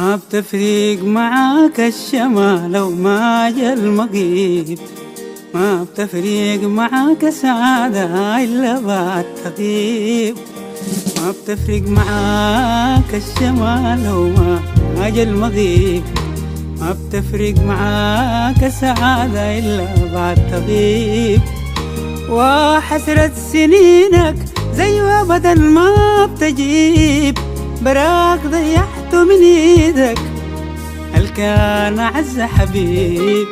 ما بتفرق معاك الشمال لو ما جا المغيب، ما بتفرق معاك سعادة إلا بعد تغيب. ما بتفرق معاك الشمال لو ما جا المغيب، ما بتفرق معاك سعادة إلا بعد تغيب. وحسرة سنينك زي أبدا ما بتجيب، براك ضيعته من ايدك هل كان أعز حبيب.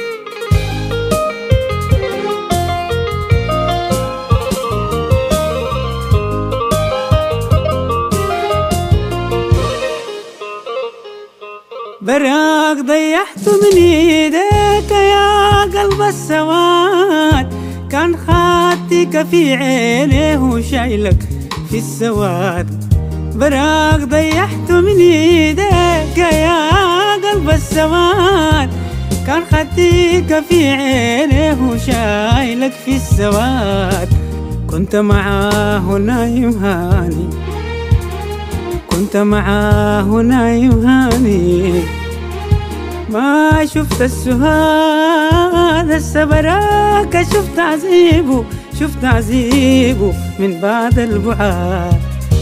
براك ضيعته من ايدك يا قلب السواد، كان خاتك في عينيه وشايلك في السواد. براك ضيعته من ايديك يا قلب السواد، كان خديك في عينيه وشايلك في السواد. كنت معاه نايم هاني، كنت معاه نايم هاني، ما شفت السهاد السبراك، شفت عذيبه شفت عذيبه من بعد البعاد.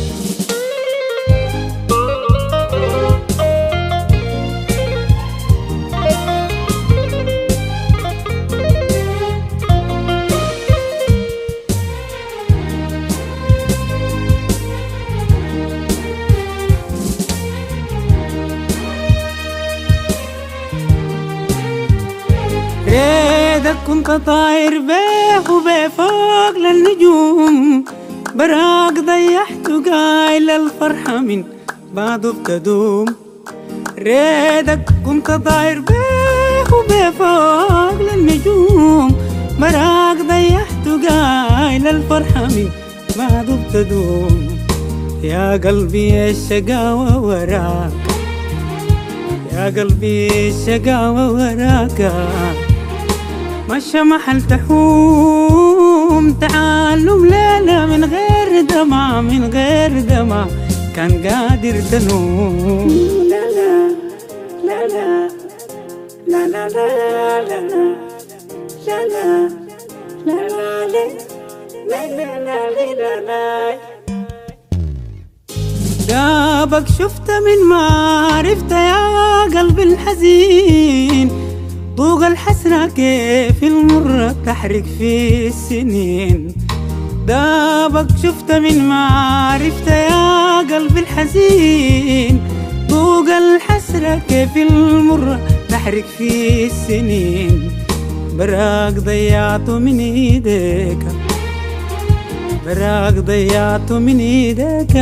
ريدك كنت طاير بيه وبفوق للنجوم، براك ضيعته قايل الفرحة من بعده بتدوم. ريدك كنت طاير بيه وبفوق للنجوم، براك ضيعته قايل الفرحة من بعده بتدوم. يا قلبي الشقاوة وراك، يا قلبي الشقاوة وراك، مشى محل تحوم تعلم ليلة من غير دمع من غير دمع، كان قادر تنوم. لا لا لا لا لا لا لا لا لا لا لا لا لا. جابك شفت من ما عرفت يا قلب الحزين، طوق الحسرة كيف المرة تحرق في السنين. دابك شفت من ما عرفت يا قلب الحزين، طوق الحسرة كيف المرة تحرق في السنين. براك ضيعته من ايديك، براك ضيعته من ايديك،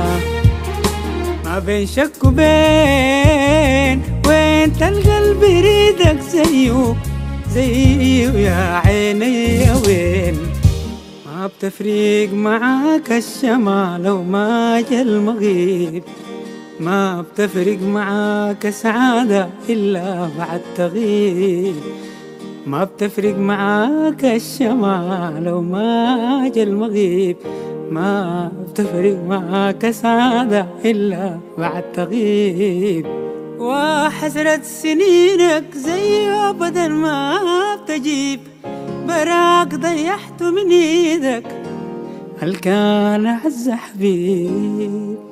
ما بين شك وبين وين تلقى القلب يريدك زيه زيه يا عيني يا وين. ما بتفرق معاك الشمال لو ما جا المغيب، ما بتفرق معاك سعادة إلا بعد تغيب. ما بتفرق معاك الشمال لو ما جا المغيب، ما بتفرق معاك سعادة إلا بعد تغيب. وحسرة سنينك زي أبدا ما بتجيب، براك ضيعته من ايدك هل كان أعز حبيب.